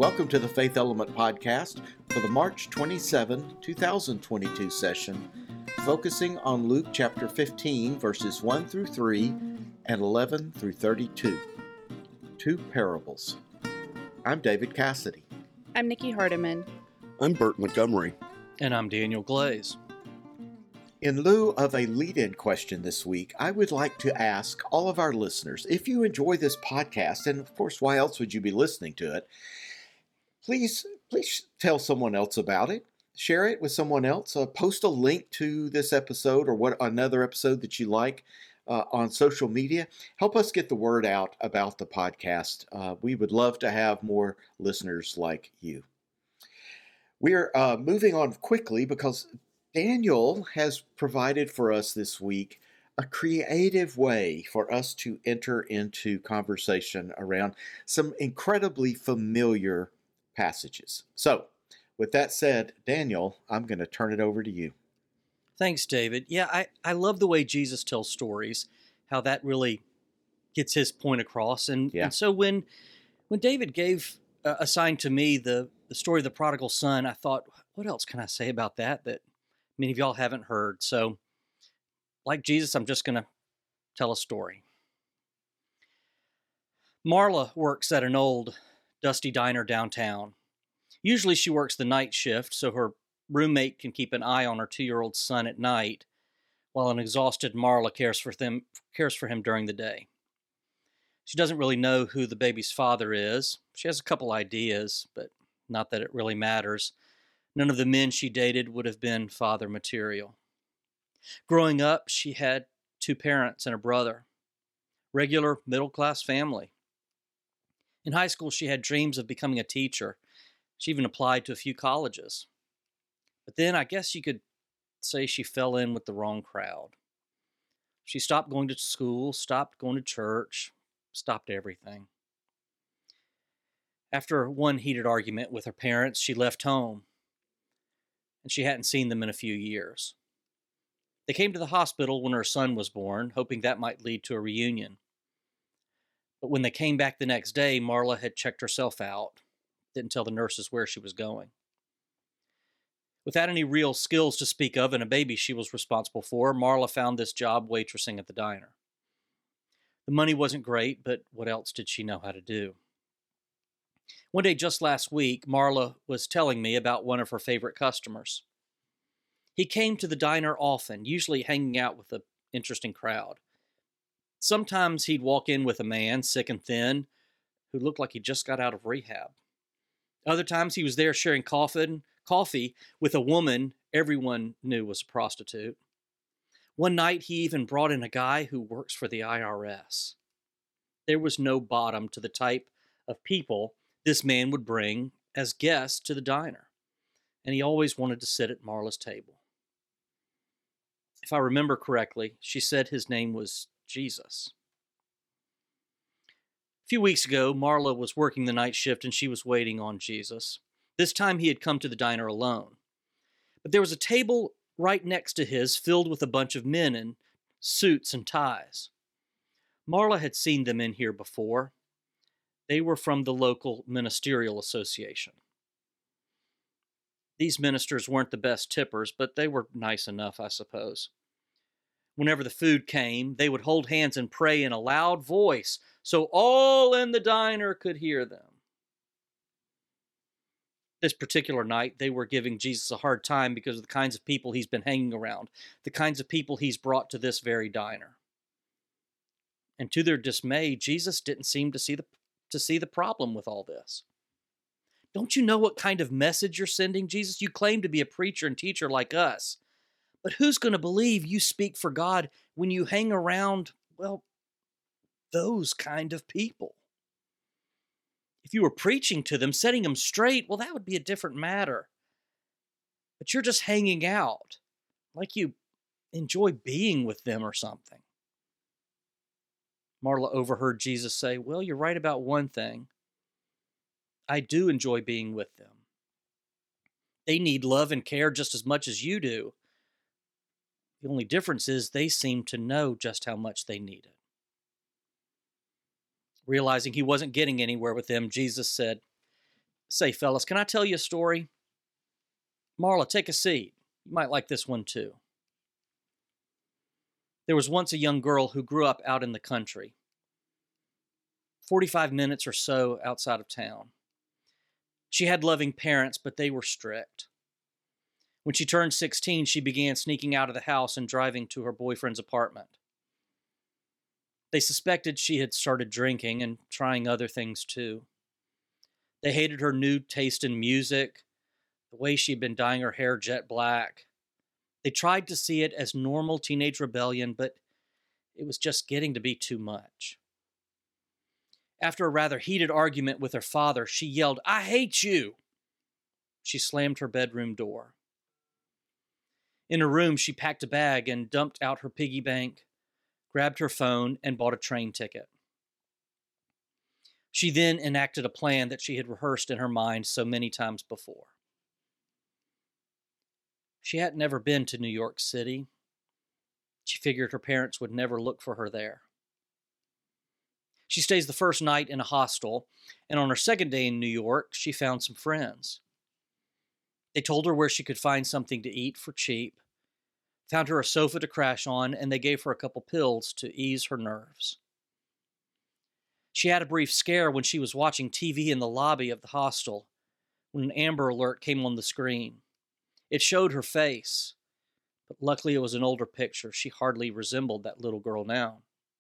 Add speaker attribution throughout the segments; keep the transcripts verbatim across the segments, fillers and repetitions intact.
Speaker 1: Welcome to the Faith Element Podcast for the March twenty-seventh, twenty twenty-two session, focusing on Luke chapter fifteen, verses one through three and eleven through thirty-two. Two parables. I'm David Cassidy.
Speaker 2: I'm Nikki Hardiman.
Speaker 3: I'm Bert Montgomery.
Speaker 4: And I'm Daniel Glaze.
Speaker 1: In lieu of a lead-in question this week, I would like to ask all of our listeners, if you enjoy this podcast, and of course, why else would you be listening to it, please, please tell someone else about it. Share it with someone else. Uh, post a link to this episode or what another episode that you like uh, on social media. Help us get the word out about the podcast. Uh, we would love to have more listeners like you. We're uh, moving on quickly because Daniel has provided for us this week a creative way for us to enter into conversation around some incredibly familiar passages. So, with that said, Daniel, I'm going to turn it over to you.
Speaker 4: Thanks, David. Yeah, I, I love the way Jesus tells stories, how that really gets his point across. And,
Speaker 1: Yeah.
Speaker 4: and so when when David gave, uh, assigned to me the, the story of the prodigal son, I thought, what else can I say about that that many of y'all haven't heard? So, like Jesus, I'm just going to tell a story. Marla works at an old, dusty diner downtown. Usually she works the night shift so her roommate can keep an eye on her two-year-old son at night, while an exhausted Marla cares for them, cares for him during the day. She doesn't really know who the baby's father is. She has a couple ideas, but not that it really matters. None of the men she dated would have been father material. Growing up, she had two parents and a brother. Regular middle-class family. In high school, she had dreams of becoming a teacher. She even applied to a few colleges. But then I guess you could say she fell in with the wrong crowd. She stopped going to school, stopped going to church, stopped everything. After one heated argument with her parents, she left home. And she hadn't seen them in a few years. They came to the hospital when her son was born, hoping that might lead to a reunion. But when they came back the next day, Marla had checked herself out, didn't tell the nurses where she was going. Without any real skills to speak of and a baby she was responsible for, Marla found this job waitressing at the diner. The money wasn't great, but what else did she know how to do? One day just last week, Marla was telling me about one of her favorite customers. He came to the diner often, usually hanging out with an interesting crowd. Sometimes he'd walk in with a man, sick and thin, who looked like he just got out of rehab. Other times he was there sharing coffee, coffee with a woman everyone knew was a prostitute. One night he even brought in a guy who works for the I R S. There was no bottom to the type of people this man would bring as guests to the diner, and he always wanted to sit at Marla's table. If I remember correctly, she said his name was Jesus. A few weeks ago, Marla was working the night shift and she was waiting on Jesus. This time he had come to the diner alone. But there was a table right next to his filled with a bunch of men in suits and ties. Marla had seen them in here before. They were from the local ministerial association. These ministers weren't the best tippers, but they were nice enough, I suppose. Whenever the food came, they would hold hands and pray in a loud voice so all in the diner could hear them. This particular night, they were giving Jesus a hard time because of the kinds of people he's been hanging around, the kinds of people he's brought to this very diner. And to their dismay, Jesus didn't seem to see the to see the problem with all this. Don't you know what kind of message you're sending, Jesus? You claim to be a preacher and teacher like us. But who's going to believe you speak for God when you hang around, well, those kind of people? If you were preaching to them, setting them straight, well, that would be a different matter. But you're just hanging out, like you enjoy being with them or something. Marla overheard Jesus say, well, you're right about one thing. I do enjoy being with them. They need love and care just as much as you do. The only difference is they seem to know just how much they need it. Realizing he wasn't getting anywhere with them, Jesus said, Say, fellas, can I tell you a story? Marla, take a seat. You might like this one too. There was once a young girl who grew up out in the country, forty-five minutes or so outside of town. She had loving parents, but they were strict. When she turned sixteen, she began sneaking out of the house and driving to her boyfriend's apartment. They suspected she had started drinking and trying other things too. They hated her new taste in music, the way she had been dyeing her hair jet black. They tried to see it as normal teenage rebellion, but it was just getting to be too much. After a rather heated argument with her father, she yelled, "I hate you!" She slammed her bedroom door. In her room, she packed a bag and dumped out her piggy bank, grabbed her phone, and bought a train ticket. She then enacted a plan that she had rehearsed in her mind so many times before. She had never been to New York City. She figured her parents would never look for her there. She stays the first night in a hostel, and on her second day in New York, she found some friends. They told her where she could find something to eat for cheap, found her a sofa to crash on, and they gave her a couple pills to ease her nerves. She had a brief scare when she was watching T V in the lobby of the hostel when an Amber Alert came on the screen. It showed her face, but luckily it was an older picture. She hardly resembled that little girl now.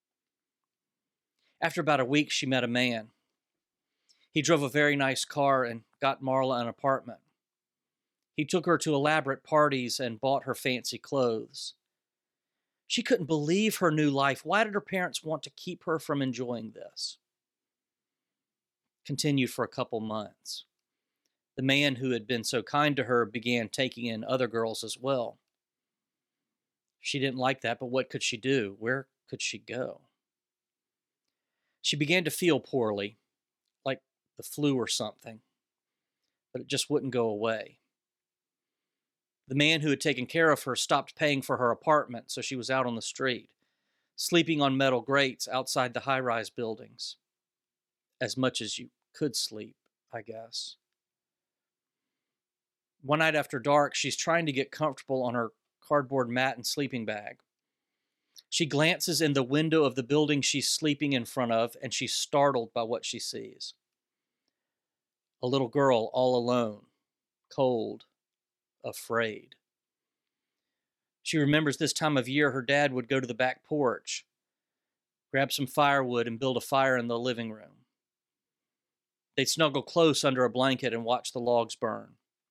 Speaker 4: After about a week, she met a man. He drove a very nice car and got Marla an apartment. He took her to elaborate parties and bought her fancy clothes. She couldn't believe her new life. Why did her parents want to keep her from enjoying this? Continued for a couple months. The man who had been so kind to her began taking in other girls as well. She didn't like that, but what could she do? Where could she go? She began to feel poorly, like the flu or something, but it just wouldn't go away. The man who had taken care of her stopped paying for her apartment, so she was out on the street, sleeping on metal grates outside the high-rise buildings. As much as you could sleep, I guess. One night after dark, she's trying to get comfortable on her cardboard mat and sleeping bag. She glances in the window of the building she's sleeping in front of, and she's startled by what she sees. A little girl all alone, cold, afraid. She remembers this time of year her dad would go to the back porch, grab some firewood, and build a fire in the living room. They'd snuggle close under a blanket and watch the logs burn.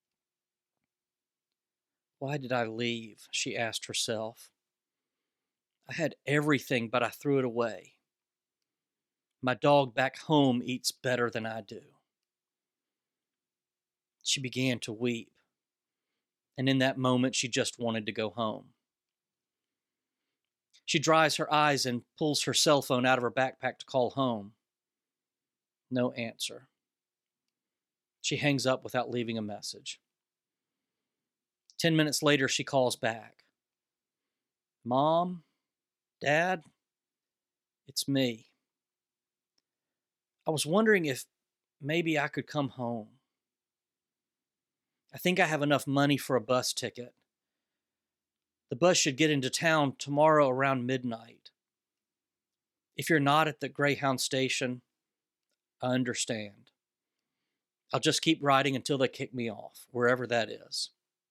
Speaker 4: Why did I leave? She asked herself. I had everything, but I threw it away. My dog back home eats better than I do. She began to weep, and in that moment, she just wanted to go home. She dries her eyes and pulls her cell phone out of her backpack to call home. No answer. She hangs up without leaving a message. Ten minutes later, she calls back. Mom? Dad? It's me. I was wondering if maybe I could come home. I think I have enough money for a bus ticket. The bus should get into town tomorrow around midnight. If you're not at the Greyhound station, I understand. I'll just keep riding until they kick me off, wherever that is.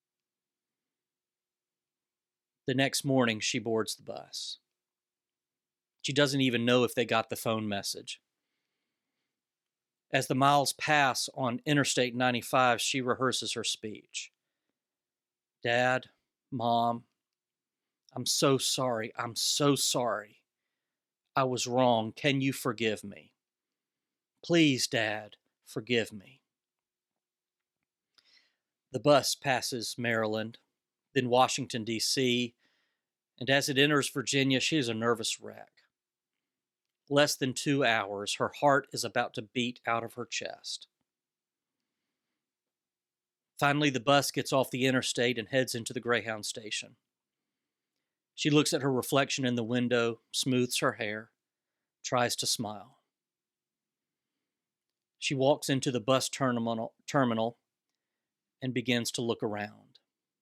Speaker 4: The next morning, she boards the bus. She doesn't even know if they got the phone message. As the miles pass on Interstate ninety-five, she rehearses her speech. Dad, Mom, I'm so sorry. I'm so sorry. I was wrong. Can you forgive me? Please, Dad, forgive me. The bus passes Maryland, then Washington, D C, and as it enters Virginia, she is a nervous wreck. Less than two hours, her heart is about to beat out of her chest. Finally, the bus gets off the interstate and heads into the Greyhound station. She looks at her reflection in the window, smooths her hair, tries to smile. She walks into the bus terminal, terminal and begins to look around.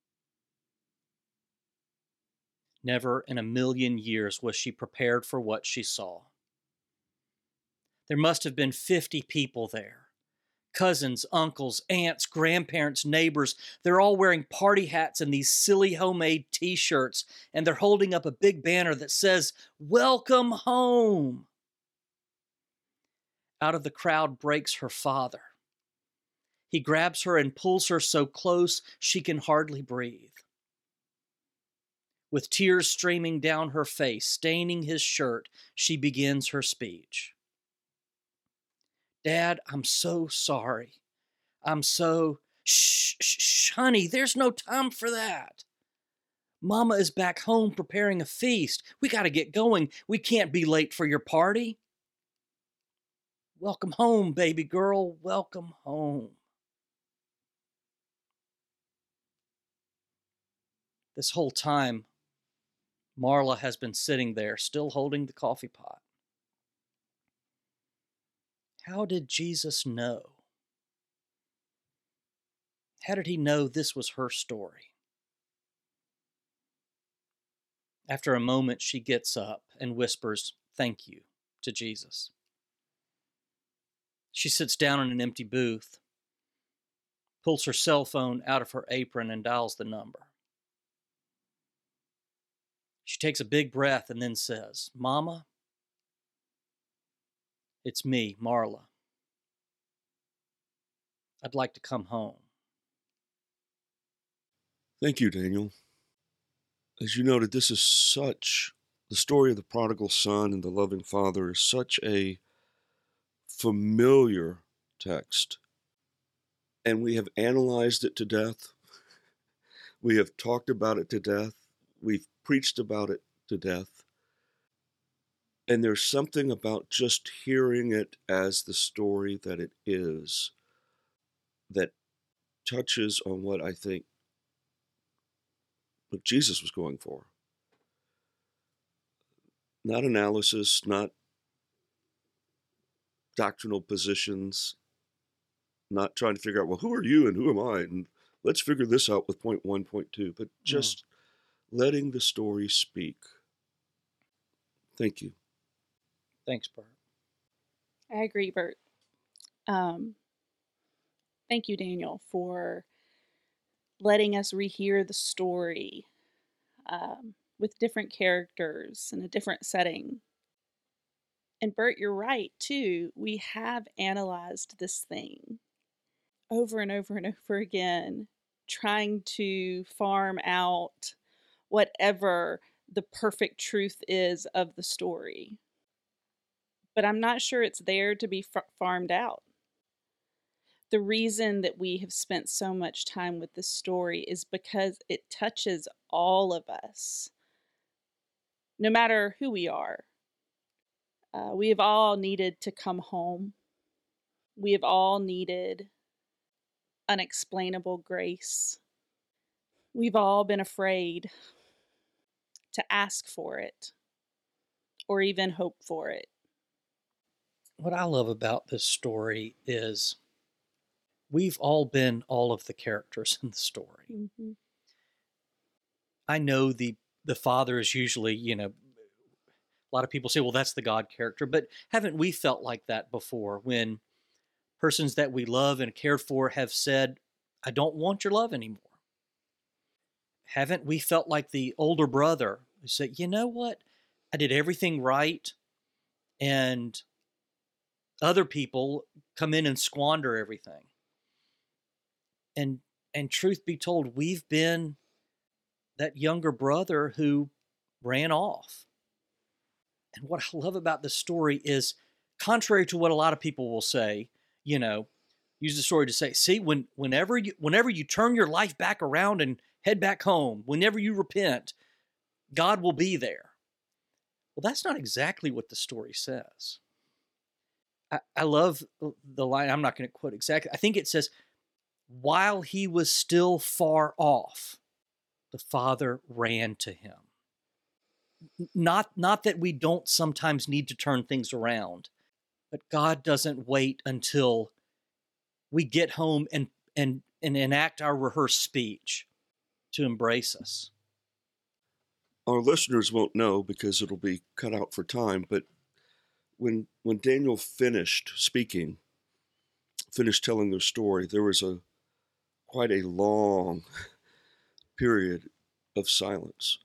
Speaker 4: Never in a million years was she prepared for what she saw. There must have been fifty people there. Cousins, uncles, aunts, grandparents, neighbors. They're all wearing party hats and these silly homemade t-shirts, and they're holding up a big banner that says, "Welcome home." Out of the crowd breaks her father. He grabs her and pulls her so close she can hardly breathe. With tears streaming down her face, staining his shirt, she begins her speech. "Dad, I'm so sorry. I'm so..." Shh, shh, shh, honey, there's no time for that. Mama is back home preparing a feast. We got to get going. We can't be late for your party. Welcome home, baby girl. Welcome home. This whole time, Marla has been sitting there, still holding the coffee pot. How did Jesus know? How did he know this was her story? After a moment, she gets up and whispers, "Thank you," to Jesus. She sits down in an empty booth, pulls her cell phone out of her apron and dials the number. She takes a big breath and then says, "Mama, it's me, Marla. I'd like to come home."
Speaker 3: Thank you, Daniel. As you noted, this is such, the story of the prodigal son and the loving father is such a familiar text. And we have analyzed it to death. We have talked about it to death. We've preached about it to death. And there's something about just hearing it as the story that it is that touches on what I think what Jesus was going for. Not analysis, not doctrinal positions, not trying to figure out, well, who are you and who am I? And let's figure this out with point one, point two, but just mm. letting the story speak. Thank you.
Speaker 4: Thanks, Bert.
Speaker 2: I agree, Bert. Um, thank you, Daniel, for letting us rehear the story um, with different characters in a different setting. And Bert, you're right, too. We have analyzed this thing over and over and over again, trying to farm out whatever the perfect truth is of the story. But I'm not sure it's there to be f- farmed out. The reason that we have spent so much time with this story is because it touches all of us, no matter who we are. Uh, we have all needed to come home. We have all needed unexplainable grace. We've all been afraid to ask for it or even hope for it.
Speaker 4: What I love about this story is we've all been all of the characters in the story.
Speaker 2: Mm-hmm.
Speaker 4: I know the the father is usually, you know, a lot of people say, well, that's the God character, but haven't we felt like that before when persons that we love and cared for have said, I don't want your love anymore? Haven't we felt like the older brother who said, you know what? I did everything right, and other people come in and squander everything. And and truth be told, we've been that younger brother who ran off. And what I love about this story is, contrary to what a lot of people will say, you know, use the story to say, see, when whenever you whenever you turn your life back around and head back home, whenever you repent, God will be there. Well, that's not exactly what the story says. I, I love the line, I'm not going to quote exactly. I think it says, while he was still far off, the Father ran to him. Not, not that we don't sometimes need to turn things around, but God doesn't wait until we get home and and and enact our rehearsed speech to embrace us.
Speaker 3: Our listeners won't know because it'll be cut out for time, but when when Daniel finished speaking, finished telling their story, there was a quite a long period of silence.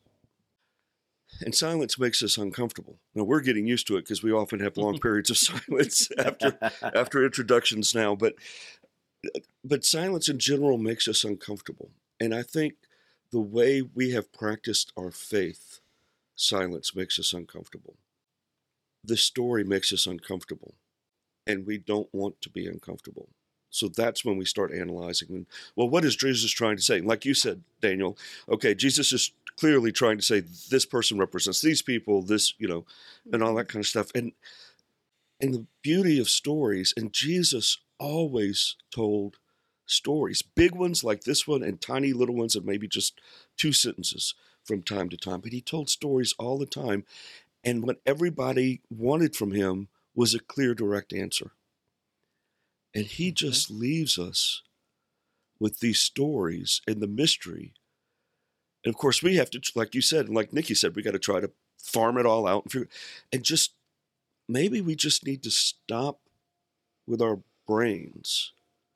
Speaker 3: And silence makes us uncomfortable. Now, we're getting used to it because we often have long periods of silence after after introductions now, but but silence in general makes us uncomfortable. And I think the way we have practiced our faith, silence makes us uncomfortable. This story makes us uncomfortable, and we don't want to be uncomfortable. So that's when we start analyzing. And, well, what is Jesus trying to say? Like you said, Daniel, okay, Jesus is clearly trying to say this person represents these people, this, you know, and all that kind of stuff. And and the beauty of stories, and Jesus always told stories, big ones like this one and tiny little ones of maybe just two sentences from time to time. But he told stories all the time. And what everybody wanted from him was a clear, direct answer. And he just leaves us with these stories and the mystery. And of course, we have to, like you said, and like Nikki said, we got to try to farm it all out and figure, and just maybe we just need to stop with our brains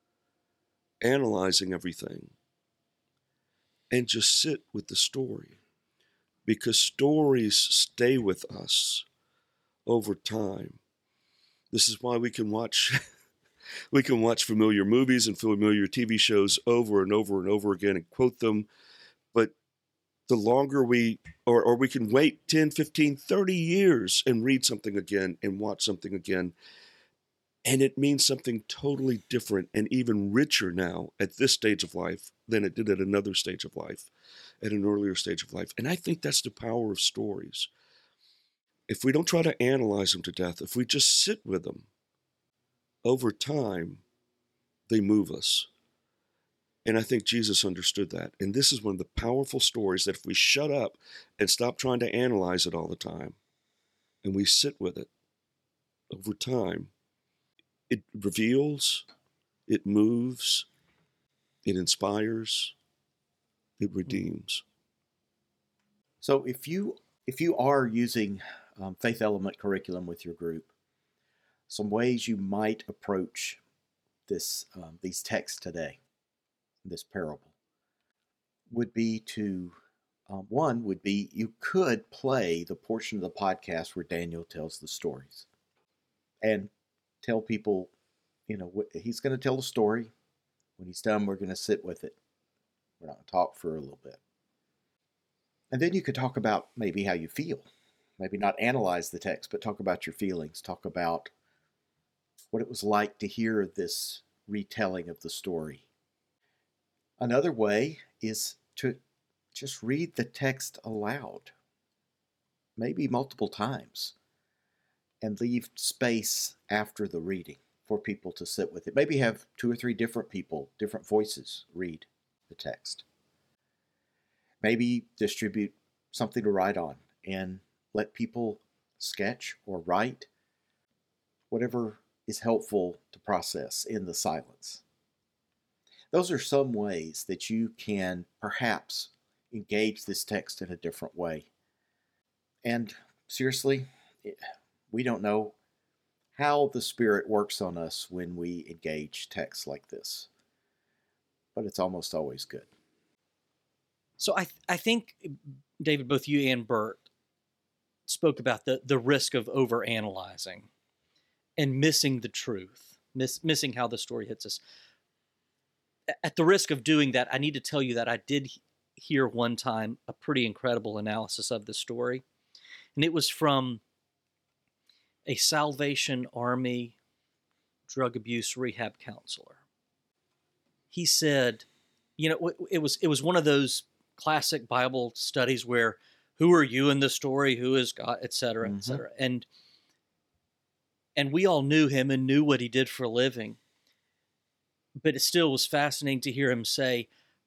Speaker 3: analyzing everything and just sit with the story, because stories stay with us over time. This is why we can watch we can watch familiar movies and familiar T V shows over and over and over again and quote them. But the longer we, or, or we can wait ten, fifteen, thirty years and read something again and watch something again. And it means something totally different and even richer now at this stage of life than it did at another stage of life, at an earlier stage of life. And I think that's the power of stories. If we don't try to analyze them to death, if we just sit with them, over time, they move us. And I think Jesus understood that. And this is one of the powerful stories that if we shut up and stop trying to analyze it all the time, and we sit with it over time, it reveals, it moves, it inspires, it redeems.
Speaker 1: So if you if you are using um, Faith Element curriculum with your group, some ways you might approach this um, these texts today, this parable, would be to um, one would be you could play the portion of the podcast where Daniel tells the stories, and tell people, you know, what, he's going to tell the story. When he's done, we're going to sit with it. We're not going to talk for a little bit. And then you could talk about maybe how you feel. Maybe not analyze the text, but talk about your feelings. Talk about what it was like to hear this retelling of the story. Another way is to just read the text aloud, maybe multiple times, and leave space after the reading for people to sit with it. Maybe have two or three different people, different voices read the text. Maybe distribute something to write on and let people sketch or write, whatever is helpful to process in the silence. Those are some ways that you can perhaps engage this text in a different way. And seriously, we don't know how the Spirit works on us when we engage texts like this, but it's almost always good.
Speaker 4: So I th- I think, David, both you and Bert spoke about the, the risk of overanalyzing and missing the truth, miss, missing how the story hits us. At the risk of doing that, I need to tell you that I did hear one time a pretty incredible analysis of the story, and it was from a Salvation Army drug abuse rehab counselor. He said, you know, it was it was one of those classic Bible studies where who are you in the story, who is God, et cetera, mm-hmm. et cetera. And and we all knew him and knew what he did for a living. But it still was fascinating to hear him say,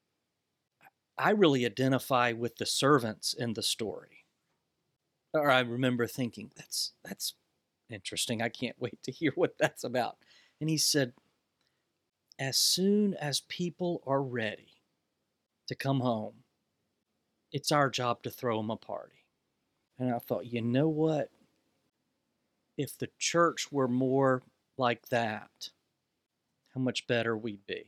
Speaker 4: I really identify with the servants in the story. Or I remember thinking, that's that's interesting. I can't wait to hear what that's about. And he said, as soon as people are ready to come home, it's our job to throw them a party. And I thought, you know what? If the church were more like that, how much better we'd be.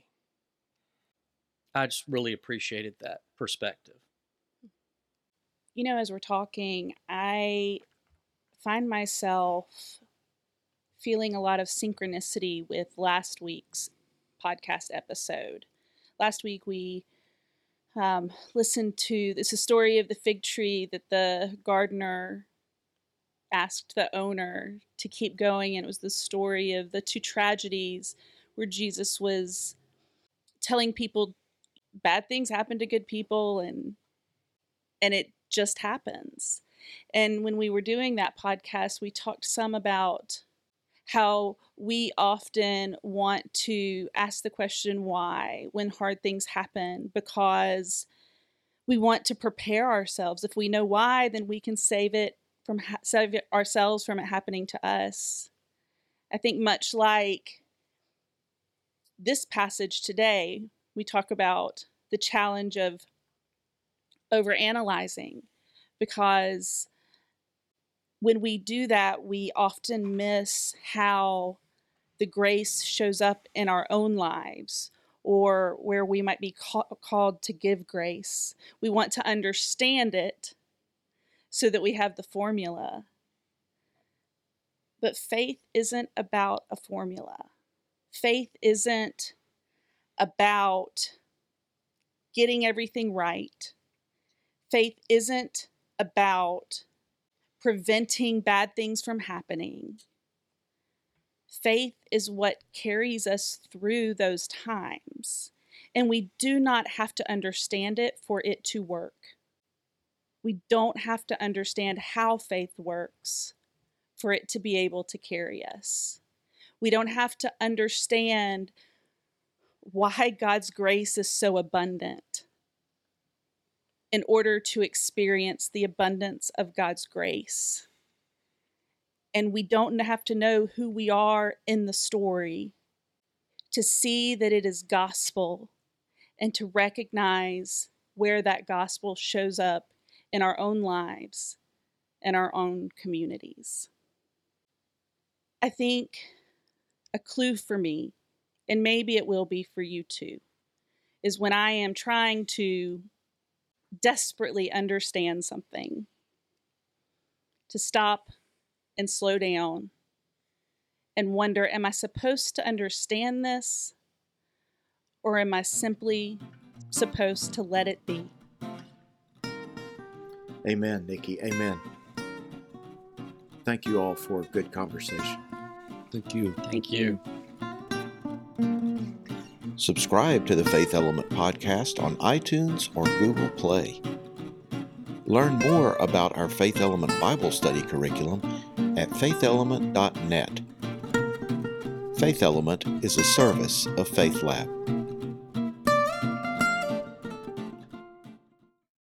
Speaker 4: I just really appreciated that perspective.
Speaker 2: You know, as we're talking, I find myself feeling a lot of synchronicity with last week's podcast episode. Last week we um, listened to, this is a story of the fig tree that the gardener asked the owner to keep going, and it was the story of the two tragedies where Jesus was telling people bad things happen to good people, and and it just happens. And when we were doing that podcast, we talked some about how we often want to ask the question why when hard things happen, because we want to prepare ourselves. If we know why, then we can save it from ha- save it ourselves from it happening to us. I think much like this passage today, we talk about the challenge of overanalyzing, because when we do that, we often miss how the grace shows up in our own lives, or where we might be ca- called to give grace. We want to understand it so that we have the formula. But faith isn't about a formula. Faith isn't about getting everything right. Faith isn't about preventing bad things from happening. Faith is what carries us through those times, and we do not have to understand it for it to work. We don't have to understand how faith works for it to be able to carry us. We don't have to understand why God's grace is so abundant in order to experience the abundance of God's grace. And we don't have to know who we are in the story to see that it is gospel and to recognize where that gospel shows up in our own lives and our own communities. I think a clue for me, and maybe it will be for you too, is when I am trying to desperately understand something, to stop and slow down and wonder, am I supposed to understand this, or am I simply supposed to let it be?
Speaker 1: Amen, Nikki. Amen. Thank you all for a good conversation.
Speaker 3: Thank you.
Speaker 4: Thank you.
Speaker 1: Subscribe to the Faith Element podcast on iTunes or Google Play. Learn more about our Faith Element Bible study curriculum at faith element dot net. Faith Element is a service of Faith Lab.